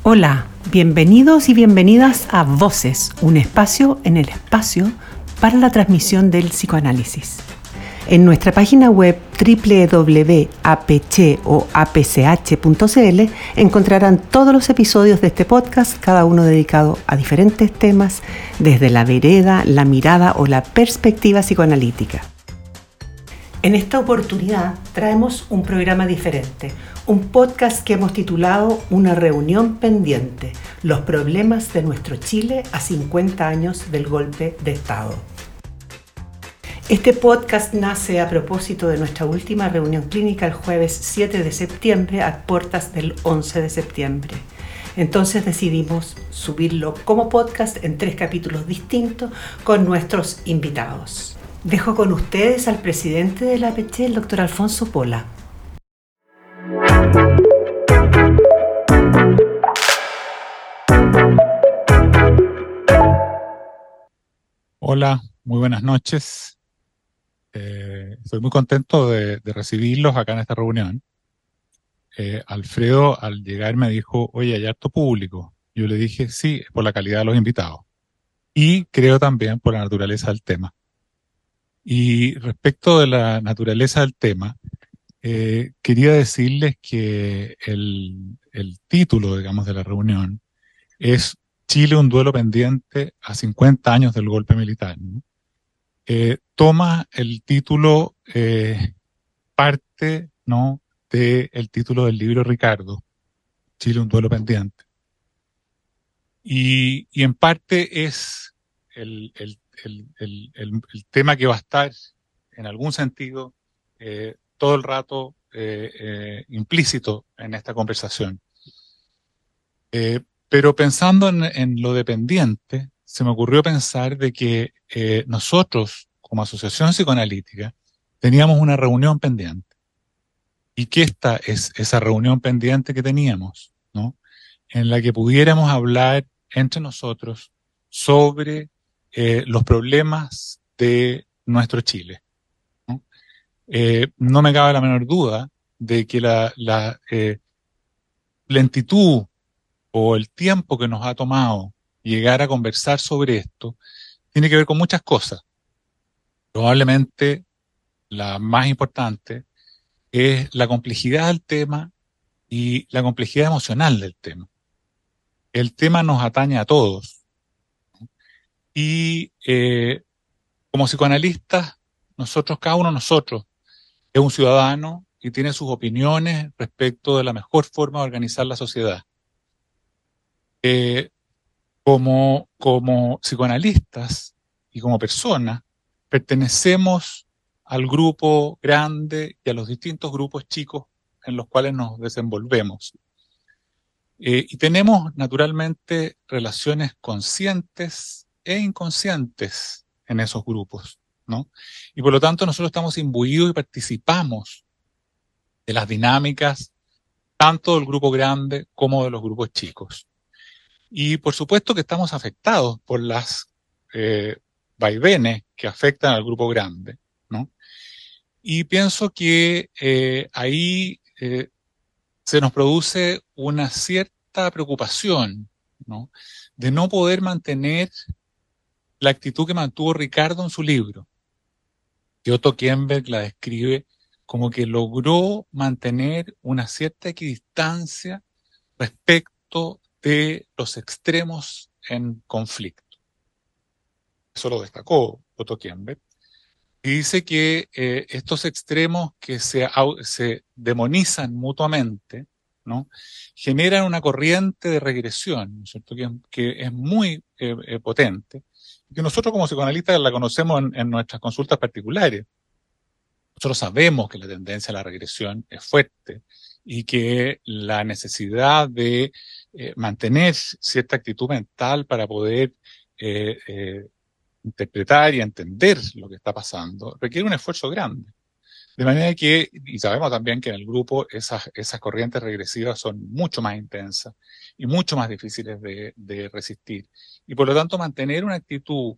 Hola, bienvenidos y bienvenidas a Voces, un espacio en el espacio para la transmisión del psicoanálisis. En nuestra página web www.apch.cl encontrarán todos los episodios de este podcast, cada uno dedicado a diferentes temas, desde la vereda, la mirada o la perspectiva psicoanalítica. En esta oportunidad traemos un programa diferente, un podcast que hemos titulado Una reunión pendiente, los problemas de nuestro Chile a 50 años del golpe de Estado. Este podcast nace a propósito de nuestra última reunión clínica el jueves 7 de septiembre a puertas del 11 de septiembre. Entonces decidimos subirlo como podcast en 3 capítulos distintos con nuestros invitados. Dejo con ustedes al presidente de la APC, el doctor Alfonso Pola. Hola, muy buenas noches. Estoy muy contento de recibirlos acá en esta reunión. Alfredo al llegar me dijo, oye, ¿hay harto público? Yo le dije, sí, por la calidad de los invitados. Y creo también por la naturaleza del tema. Y respecto de la naturaleza del tema, quería decirles que el título, digamos, de la reunión es Chile, un duelo pendiente a 50 años del golpe militar, ¿no? Toma el título parte, ¿no?, del título del libro Ricardo, Chile, un duelo pendiente. Y en parte es el tema que va a estar, en algún sentido, todo el rato implícito en esta conversación. Pero pensando en lo dependiente, se me ocurrió pensar de que nosotros, como asociación psicoanalítica, teníamos una reunión pendiente. Y que esta es esa reunión pendiente que teníamos, ¿no?, en la que pudiéramos hablar entre nosotros sobre los problemas de nuestro Chile, ¿no? No me cabe la menor duda de que la lentitud o el tiempo que nos ha tomado llegar a conversar sobre esto tiene que ver con muchas cosas. Probablemente la más importante es la complejidad del tema y la complejidad emocional del tema. El tema nos atañe a todos. Y como psicoanalistas, cada uno de nosotros es un ciudadano y tiene sus opiniones respecto de la mejor forma de organizar la sociedad. Como psicoanalistas y como personas, pertenecemos al grupo grande y a los distintos grupos chicos en los cuales nos desenvolvemos. Y tenemos naturalmente relaciones conscientes e inconscientes en esos grupos, ¿no? Y por lo tanto nosotros estamos imbuidos y participamos de las dinámicas tanto del grupo grande como de los grupos chicos. Y por supuesto que estamos afectados por las vaivenes que afectan al grupo grande, ¿no? Y pienso que ahí se nos produce una cierta preocupación, ¿no?, de no poder mantener la actitud que mantuvo Ricardo en su libro, que Otto Kemberg la describe como que logró mantener una cierta equidistancia respecto de los extremos en conflicto. Eso lo destacó Otto Kemberg. Y dice que estos extremos que se demonizan mutuamente, ¿no?, generan una corriente de regresión, ¿no es cierto?, que es muy potente, y que nosotros como psicoanalistas la conocemos en nuestras consultas particulares. Nosotros sabemos que la tendencia a la regresión es fuerte y que la necesidad de mantener cierta actitud mental para poder interpretar y entender lo que está pasando requiere un esfuerzo grande. De manera que, y sabemos también que en el grupo esas corrientes regresivas son mucho más intensas y mucho más difíciles de resistir. Y por lo tanto mantener una actitud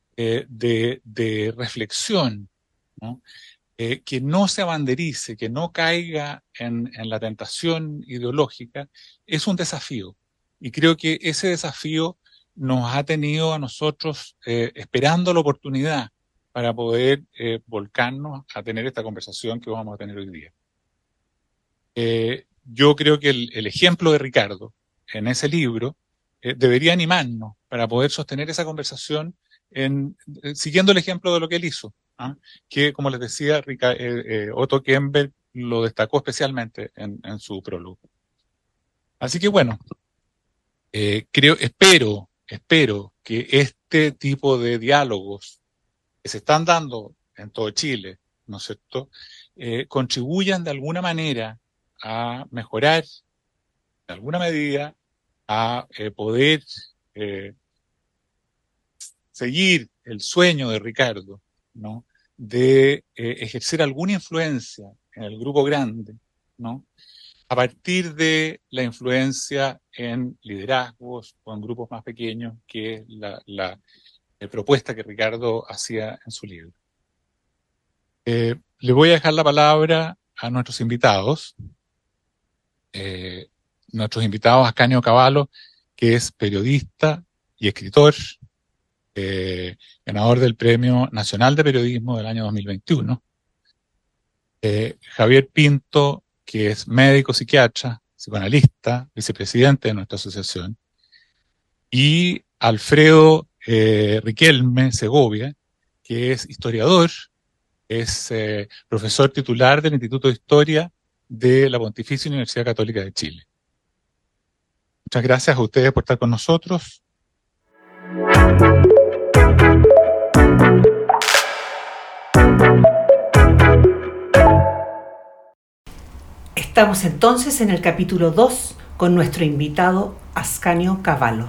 de reflexión, ¿no?, que no se abanderice, que no caiga en la tentación ideológica, es un desafío. Y creo que ese desafío nos ha tenido a nosotros esperando la oportunidad para poder volcarnos a tener esta conversación que vamos a tener hoy día. Yo creo que el ejemplo de Ricardo en ese libro debería animarnos para poder sostener esa conversación siguiendo el ejemplo de lo que él hizo, ¿ah? Que, como les decía, Otto Kemper lo destacó especialmente en su prólogo. Así que bueno, espero que este tipo de diálogos que se están dando en todo Chile, ¿no es cierto?, contribuyan de alguna manera a mejorar, de alguna medida, a poder seguir el sueño de Ricardo, ¿no?, de ejercer alguna influencia en el grupo grande, ¿no?, a partir de la influencia en liderazgos o en grupos más pequeños, que es la propuesta que Ricardo hacía en su libro. Le voy a dejar la palabra a nuestros invitados. Nuestros invitados, Ascanio Cavallo, que es periodista y escritor, ganador del Premio Nacional de Periodismo del año 2021. Javier Pinto, que es médico psiquiatra, psicoanalista, vicepresidente de nuestra asociación. Y Alfredo Riquelme Segovia, que es historiador, es profesor titular del Instituto de Historia de la Pontificia Universidad Católica de Chile. Muchas gracias a ustedes por estar con nosotros. Estamos entonces en el capítulo 2 con nuestro invitado Ascanio Cavallo.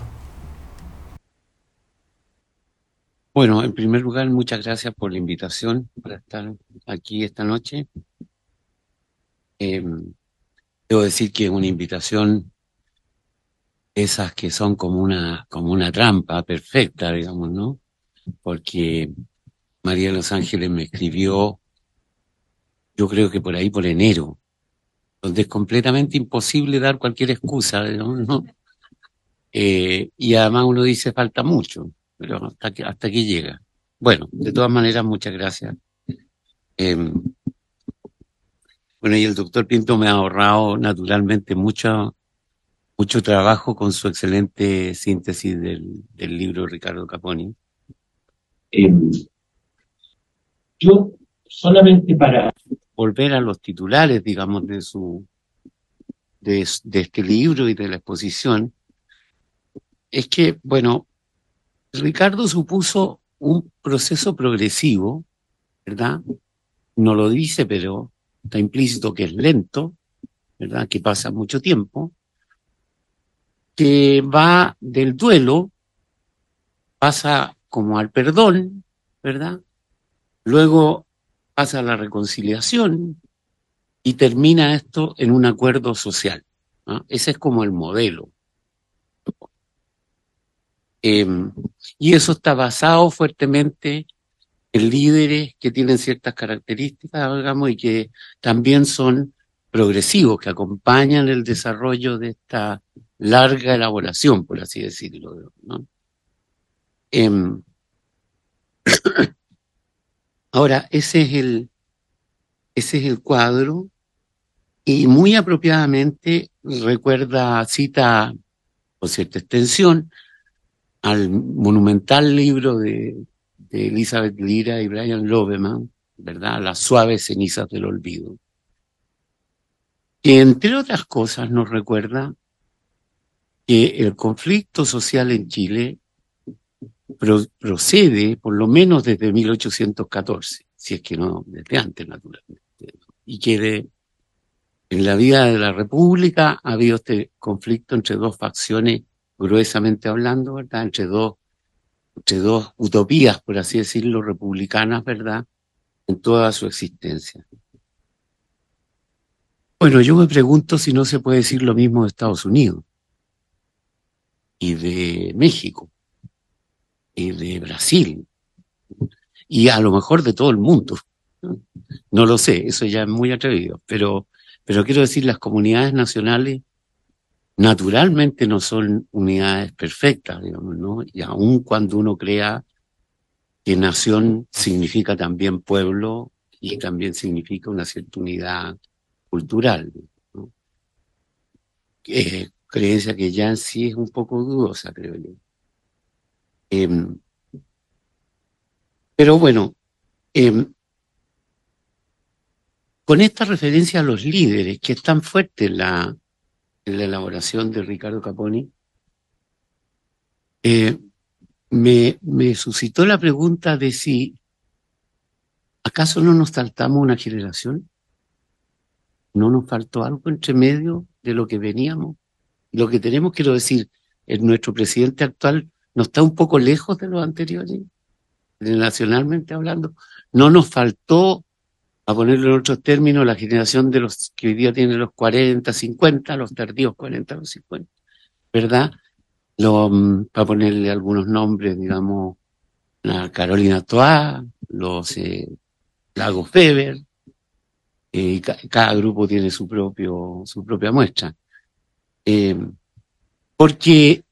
Bueno, en primer lugar, muchas gracias por la invitación para estar aquí esta noche. Debo decir que es una invitación, esas que son como una trampa perfecta, digamos, ¿no? Porque María de los Ángeles me escribió, yo creo que por ahí por enero, donde es completamente imposible dar cualquier excusa, digamos, ¿no? Y además uno dice falta mucho, pero hasta que llega. Bueno, de todas maneras, muchas gracias. Bueno, y el doctor Pinto me ha ahorrado naturalmente mucho trabajo con su excelente síntesis del libro de Ricardo Caponi. Yo, solamente para volver a los titulares, digamos, de este libro y de la exposición, es que, bueno, Ricardo supuso un proceso progresivo, ¿verdad? No lo dice, pero está implícito que es lento, ¿verdad? Que pasa mucho tiempo, que va del duelo, pasa como al perdón, ¿verdad? Luego pasa a la reconciliación y termina esto en un acuerdo social, ¿no? Ese es como el modelo. Y eso está basado fuertemente en líderes que tienen ciertas características, digamos, y que también son progresivos, que acompañan el desarrollo de esta larga elaboración, por así decirlo, ¿no? Ahora, ese es el cuadro, y muy apropiadamente cita con cierta extensión al monumental libro de Elizabeth Lira y Brian Loveman, ¿verdad? Las suaves cenizas del olvido, que entre otras cosas nos recuerda que el conflicto social en Chile procede por lo menos desde 1814, si es que no desde antes, naturalmente, y que en la vida de la República ha habido este conflicto entre dos facciones, gruesamente hablando, ¿verdad? Entre dos utopías, por así decirlo, republicanas, ¿verdad?, en toda su existencia. Bueno, yo me pregunto si no se puede decir lo mismo de Estados Unidos, y de México, y de Brasil, y a lo mejor de todo el mundo. No lo sé, eso ya es muy atrevido, pero quiero decir, las comunidades nacionales naturalmente no son unidades perfectas, digamos, ¿no? Y aun cuando uno crea que nación significa también pueblo y también significa una cierta unidad cultural, ¿no? Creencia que ya en sí es un poco dudosa, creo yo. Pero bueno, con esta referencia a los líderes, que es tan fuerte en la elaboración de Ricardo Caponi, me suscitó la pregunta de si ¿acaso no nos saltamos una generación? ¿No nos faltó algo entre medio de lo que veníamos? Lo que tenemos, quiero decir, nuestro presidente actual no está un poco lejos de los anteriores, nacionalmente hablando. No nos faltó, a ponerlo en otros términos, la generación de los que hoy día tienen los 40, 50, los tardíos 40, los 50, ¿verdad? Para ponerle algunos nombres, digamos, la Carolina Toá, los Lagos Weber, cada grupo tiene su propia muestra. Porque,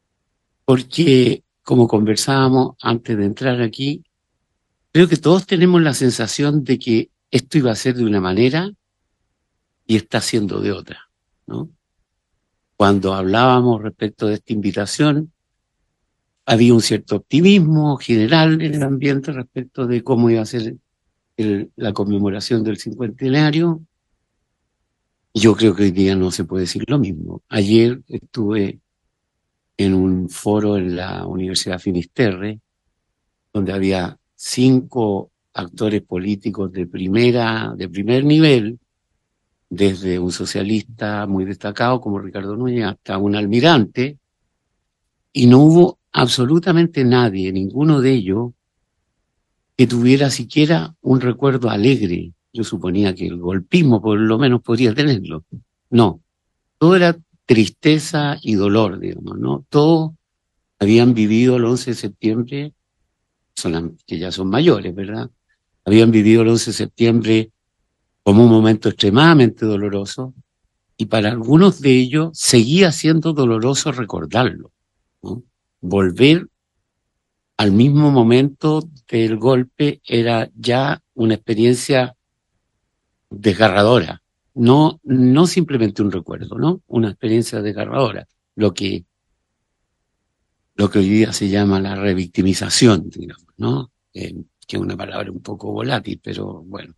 como conversábamos antes de entrar aquí, creo que todos tenemos la sensación de que esto iba a ser de una manera y está siendo de otra, ¿no? Cuando hablábamos respecto de esta invitación, había un cierto optimismo general en el ambiente respecto de cómo iba a ser la conmemoración del cincuentenario. Yo creo que hoy día no se puede decir lo mismo. Ayer estuve en un foro en la Universidad Finisterre, donde había 5 actores políticos de primer nivel, desde un socialista muy destacado como Ricardo Núñez hasta un almirante, y no hubo absolutamente nadie, ninguno de ellos, que tuviera siquiera un recuerdo alegre. Yo suponía que el golpismo por lo menos podría tenerlo. No, todo era tristeza y dolor, digamos, ¿no? Todos habían vivido el 11 de septiembre, que ya son mayores, ¿verdad? Habían vivido el 11 de septiembre como un momento extremadamente doloroso, y para algunos de ellos seguía siendo doloroso recordarlo, ¿no? Volver al mismo momento del golpe era ya una experiencia desgarradora, no simplemente un recuerdo, ¿no? Una experiencia desgarradora, lo que hoy día se llama la revictimización, digamos, ¿no? Que es una palabra un poco volátil, pero bueno.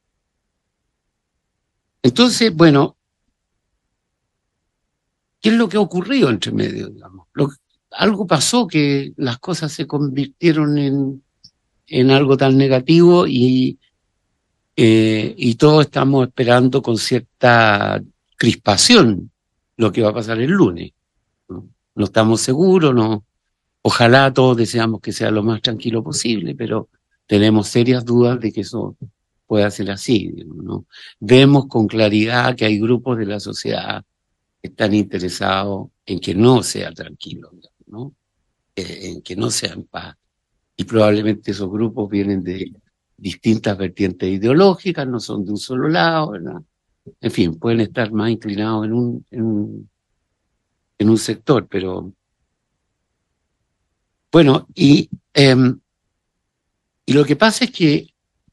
Entonces, bueno, ¿qué es lo que ha ocurrido entre medio, digamos? Algo pasó que las cosas se convirtieron en algo tan negativo y todos estamos esperando con cierta crispación lo que va a pasar el lunes, ¿no? No estamos seguros, no. Ojalá todos deseamos que sea lo más tranquilo posible, pero tenemos serias dudas de que eso pueda ser así, ¿no? Vemos con claridad que hay grupos de la sociedad que están interesados en que no sea tranquilo, ¿no? En que no sea en paz. Y probablemente esos grupos vienen de distintas vertientes ideológicas, no son de un solo lado, ¿verdad? En fin, pueden estar más inclinados en un sector, pero bueno, y lo que pasa es que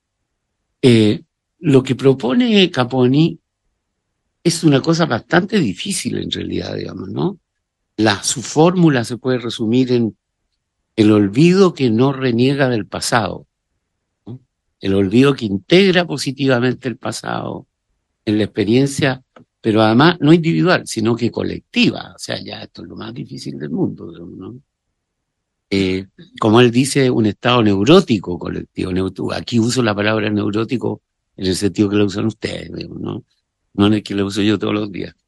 lo que propone Caponi es una cosa bastante difícil en realidad, digamos, ¿no? Su fórmula se puede resumir en el olvido que no reniega del pasado, ¿no? El olvido que integra positivamente el pasado en la experiencia, pero además no individual, sino que colectiva. O sea, ya esto es lo más difícil del mundo, ¿no? Como él dice, un estado neurótico colectivo. Aquí uso la palabra neurótico en el sentido que lo usan ustedes, ¿no? No en el que lo uso yo todos los días.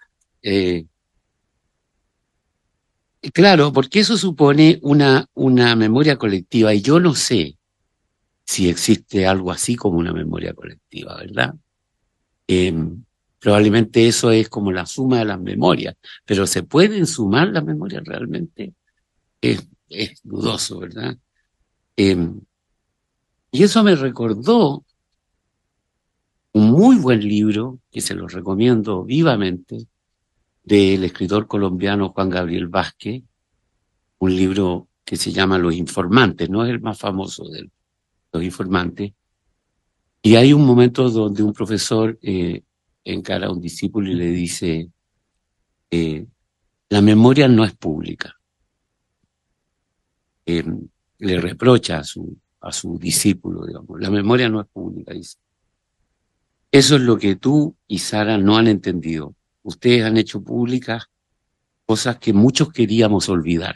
Claro, porque eso supone una memoria colectiva, y yo no sé si existe algo así como una memoria colectiva, ¿verdad? Probablemente eso es como la suma de las memorias, pero ¿se pueden sumar las memorias realmente? Es dudoso, ¿verdad? Y eso me recordó un muy buen libro, que se lo recomiendo vivamente, del escritor colombiano Juan Gabriel Vázquez, un libro que se llama Los Informantes, no es el más famoso de Los Informantes, y hay un momento donde un profesor encara a un discípulo y le dice, la memoria no es pública. Le reprocha a su discípulo, digamos, la memoria no es pública, dice. Eso es lo que tú y Sara no han entendido. Ustedes han hecho públicas cosas que muchos queríamos olvidar.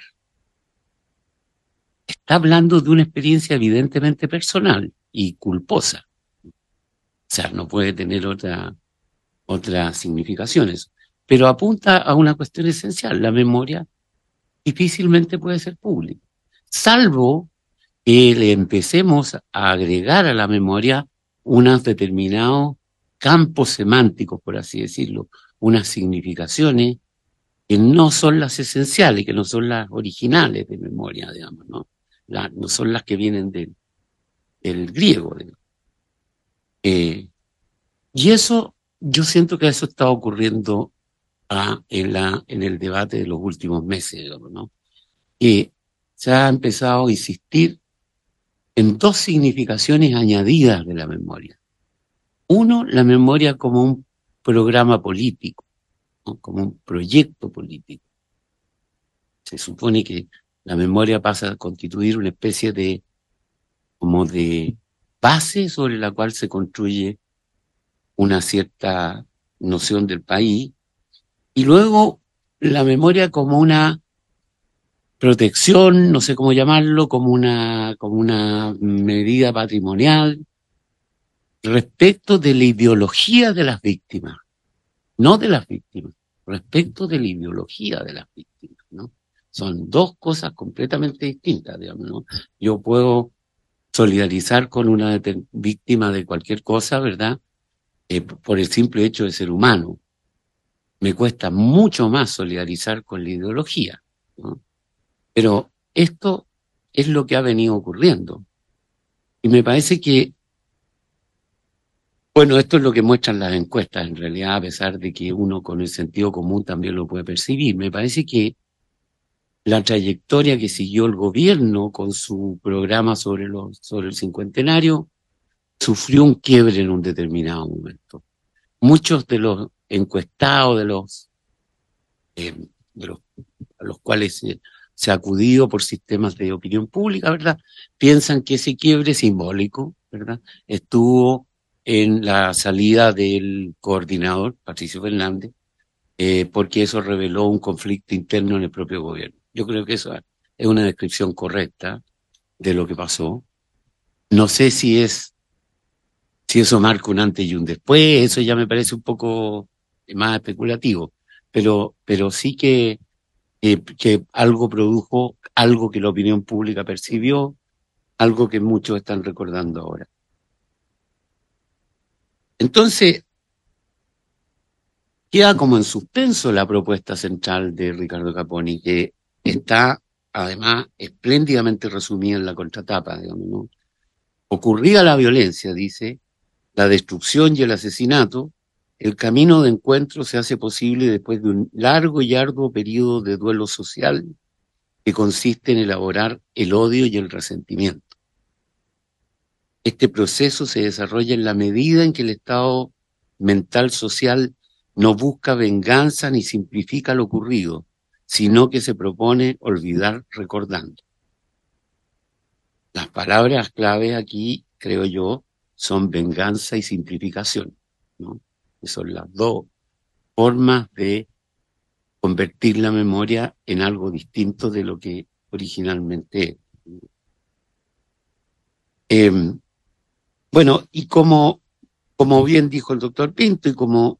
Está hablando de una experiencia evidentemente personal y culposa. O sea, no puede tener otra significación eso. Pero apunta a una cuestión esencial. La memoria difícilmente puede ser pública, salvo que le empecemos a agregar a la memoria unos determinados campos semánticos, por así decirlo, unas significaciones que no son las esenciales, que no son las originales de memoria, digamos, ¿no? No son las que vienen del griego, digamos. Y eso, yo siento que eso está ocurriendo en el debate de los últimos meses, digamos, ¿no? Que se ha empezado a insistir en dos significaciones añadidas de la memoria. Uno, la memoria como un programa político, ¿no? Como un proyecto político. Se supone que la memoria pasa a constituir una especie de base sobre la cual se construye una cierta noción del país, y luego la memoria como una protección, no sé cómo llamarlo, como una medida patrimonial respecto de la ideología de las víctimas, no de las víctimas, respecto de la ideología de las víctimas, ¿no? Son dos cosas completamente distintas, digamos, ¿no? Yo puedo solidarizar con una víctima de cualquier cosa, ¿verdad? Por el simple hecho de ser humano. Me cuesta mucho más solidarizar con la ideología, ¿no? Pero esto es lo que ha venido ocurriendo. Y me parece que, bueno, esto es lo que muestran las encuestas, en realidad, a pesar de que uno con el sentido común también lo puede percibir. Me parece que la trayectoria que siguió el gobierno con su programa sobre el cincuentenario sufrió un quiebre en un determinado momento. Muchos de los encuestados, a los cuales se ha acudido por sistemas de opinión pública, ¿verdad?, piensan que ese quiebre simbólico, ¿verdad?, estuvo en la salida del coordinador, Patricio Fernández, porque eso reveló un conflicto interno en el propio gobierno. Yo creo que eso es una descripción correcta de lo que pasó. No sé si eso marca un antes y un después, eso ya me parece un poco más especulativo, pero sí que algo produjo, algo que la opinión pública percibió, algo que muchos están recordando ahora. Entonces, queda como en suspenso la propuesta central de Ricardo Caponi, que está además espléndidamente resumida en la contratapa, digamos, ¿no? Ocurrida la violencia, dice, la destrucción y el asesinato, el camino de encuentro se hace posible después de un largo y arduo periodo de duelo social que consiste en elaborar el odio y el resentimiento. Este proceso se desarrolla en la medida en que el estado mental social no busca venganza ni simplifica lo ocurrido, sino que se propone olvidar recordando. Las palabras clave aquí, creo yo, son venganza y simplificación, ¿no? Que son las dos formas de convertir la memoria en algo distinto de lo que originalmente es. Bueno, y como bien dijo el doctor Pinto y como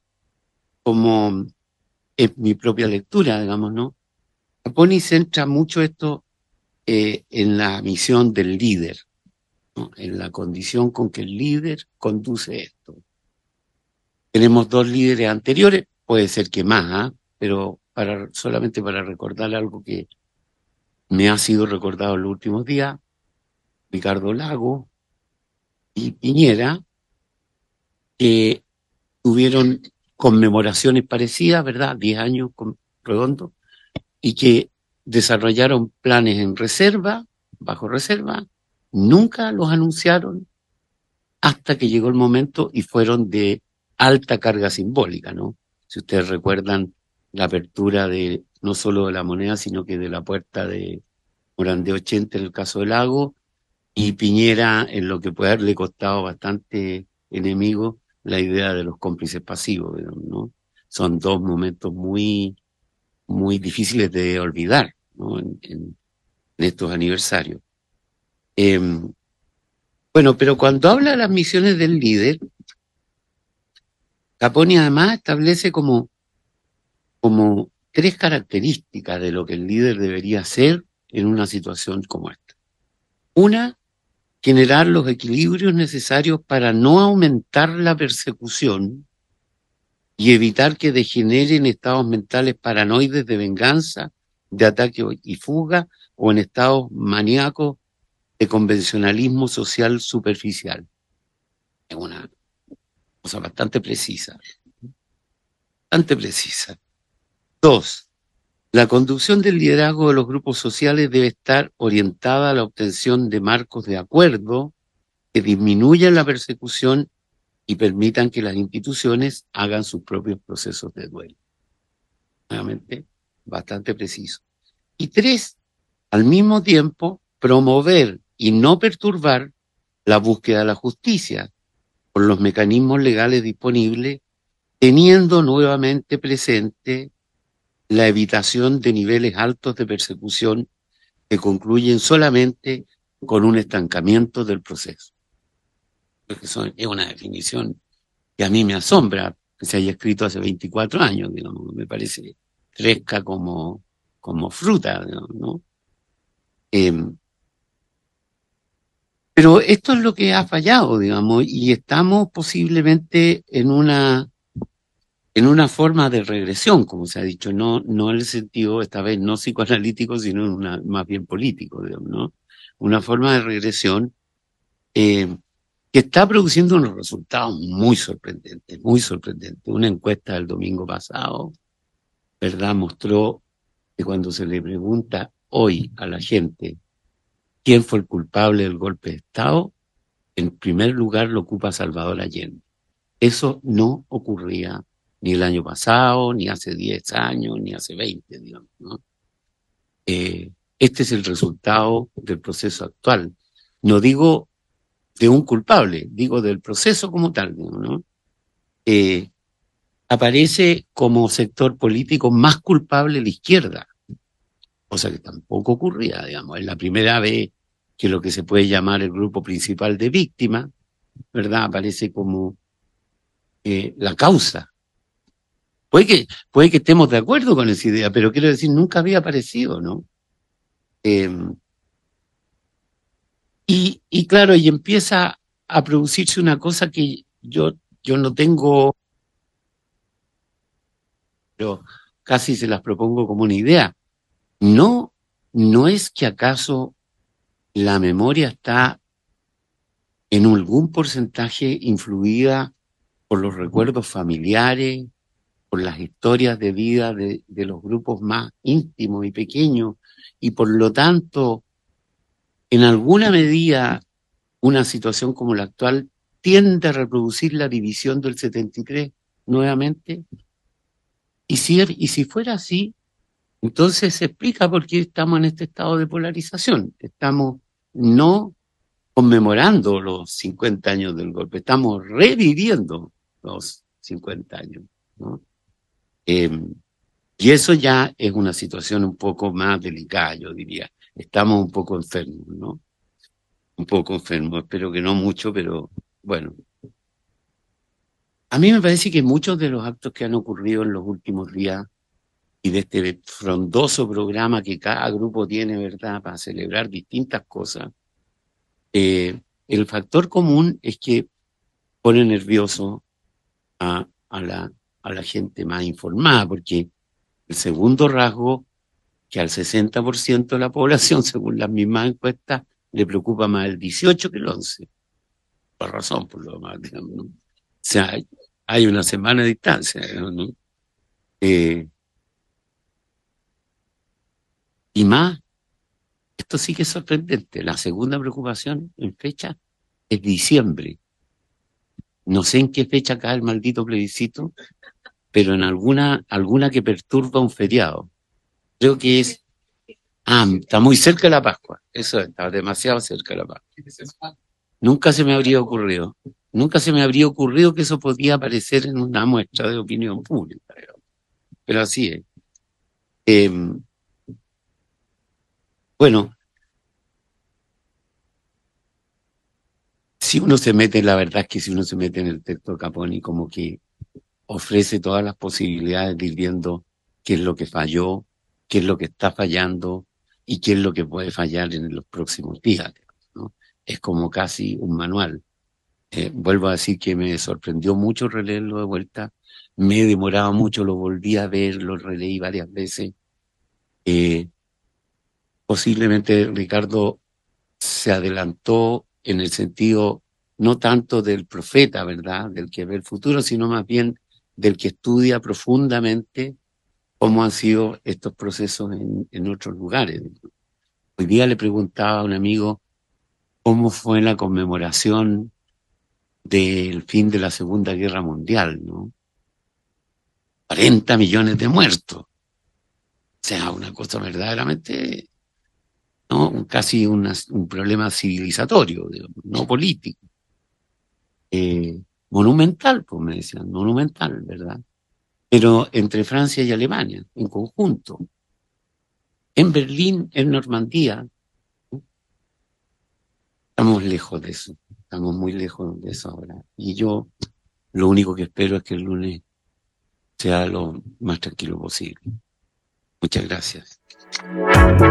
es mi propia lectura, digamos, ¿no?, Caponi centra mucho esto en la misión del líder, ¿no?, en la condición con que el líder conduce esto. Tenemos dos líderes anteriores, puede ser que más, pero solamente para recordar algo que me ha sido recordado en los últimos días, Ricardo Lagos y Piñera, que tuvieron conmemoraciones parecidas, ¿verdad? 10 años redondo, y que desarrollaron planes en reserva, bajo reserva, nunca los anunciaron hasta que llegó el momento y fueron de alta carga simbólica, ¿no? Si ustedes recuerdan la apertura de no solo de la moneda, sino que de la puerta de Morandé 80 en el caso del Lago, y Piñera en lo que puede haberle costado bastante enemigo la idea de los cómplices pasivos, ¿no? Son dos momentos muy, muy difíciles de olvidar, ¿no? En estos aniversarios. Bueno, pero cuando habla de las misiones del líder, Caponi además establece como 3 características de lo que el líder debería hacer en una situación como esta. Una, generar los equilibrios necesarios para no aumentar la persecución y evitar que degeneren estados mentales paranoides de venganza, de ataque y fuga, o en estados maníacos de convencionalismo social superficial. Es una cosa bastante precisa. Bastante precisa. 2. La conducción del liderazgo de los grupos sociales debe estar orientada a la obtención de marcos de acuerdo que disminuyan la persecución y permitan que las instituciones hagan sus propios procesos de duelo. Nuevamente, bastante preciso. Y 3, al mismo tiempo, promover y no perturbar la búsqueda de la justicia por los mecanismos legales disponibles, teniendo nuevamente presente la evitación de niveles altos de persecución que concluyen solamente con un estancamiento del proceso. Es una definición que a mí me asombra que se haya escrito hace 24 años, digamos, me parece fresca como fruta, digamos, ¿no? Pero esto es lo que ha fallado, digamos, y estamos posiblemente en una forma de regresión, como se ha dicho, no en el sentido, esta vez, no psicoanalítico, sino más bien político, digamos, ¿no? Una forma de regresión que está produciendo unos resultados muy sorprendentes, muy sorprendentes. Una encuesta del domingo pasado, ¿verdad?, mostró que cuando se le pregunta hoy a la gente quién fue el culpable del golpe de Estado, en primer lugar lo ocupa Salvador Allende. Eso no ocurría ni el año pasado, ni hace 10 años, ni hace 20, digamos, ¿no? Este es el resultado del proceso actual. No digo de un culpable, digo del proceso como tal, ¿no? Aparece como sector político más culpable la izquierda, cosa que tampoco ocurría, digamos. Es la primera vez que lo que se puede llamar el grupo principal de víctimas, ¿verdad?, aparece como la causa. Puede que estemos de acuerdo con esa idea, pero quiero decir, nunca había aparecido, ¿no? Y claro, y empieza a producirse una cosa que yo no tengo, pero casi se las propongo como una idea. No es que acaso la memoria está en algún porcentaje influida por los recuerdos familiares, por las historias de vida de los grupos más íntimos y pequeños, y por lo tanto, en alguna medida, una situación como la actual tiende a reproducir la división del 73 nuevamente. Y si fuera así, entonces se explica por qué estamos en este estado de polarización. Estamos no conmemorando los 50 años del golpe, estamos reviviendo los 50 años, ¿no? Y eso ya es una situación un poco más delicada, yo diría. Estamos un poco enfermos, ¿no? Un poco enfermos, espero que no mucho, pero bueno. A mí me parece que muchos de los actos que han ocurrido en los últimos días y de este frondoso programa que cada grupo tiene, ¿verdad?, para celebrar distintas cosas, el factor común es que pone nervioso a la gente más informada, porque el segundo rasgo, que al 60% de la población, según las mismas encuestas, le preocupa más el 18 que el 11. Por razón, por lo demás, digamos, ¿no? O sea, hay una semana de distancia, ¿no? Y más, esto sí que es sorprendente. La segunda preocupación en fecha es diciembre. No sé en qué fecha cae el maldito plebiscito, pero en alguna que perturba un feriado. Creo que es... está muy cerca de la Pascua. Eso está demasiado cerca de la Pascua. Nunca se me habría ocurrido. Nunca se me habría ocurrido que eso podía aparecer en una muestra de opinión pública. Pero así es. Bueno, si uno se mete, la verdad es que si uno se mete en el texto de Caponi, como que ofrece todas las posibilidades de ir viendo qué es lo que falló, qué es lo que está fallando y qué es lo que puede fallar en los próximos días, ¿no? Es como casi un manual. Vuelvo a decir que me sorprendió mucho releerlo de vuelta, me demoraba mucho, lo volví a ver, lo releí varias veces. Posiblemente Ricardo se adelantó en el sentido no tanto del profeta, ¿verdad?, del que ve el futuro, sino más bien del que estudia profundamente cómo han sido estos procesos en otros lugares. Hoy día le preguntaba a un amigo cómo fue la conmemoración del fin de la Segunda Guerra Mundial, ¿no? 40 millones de muertos. O sea, una cosa verdaderamente, ¿no? Casi un problema civilizatorio, digamos, no político. Monumental, pues me decían, monumental, ¿verdad? Pero entre Francia y Alemania, en conjunto. En Berlín, en Normandía, estamos lejos de eso, estamos muy lejos de eso ahora. Y yo lo único que espero es que el lunes sea lo más tranquilo posible. Muchas gracias.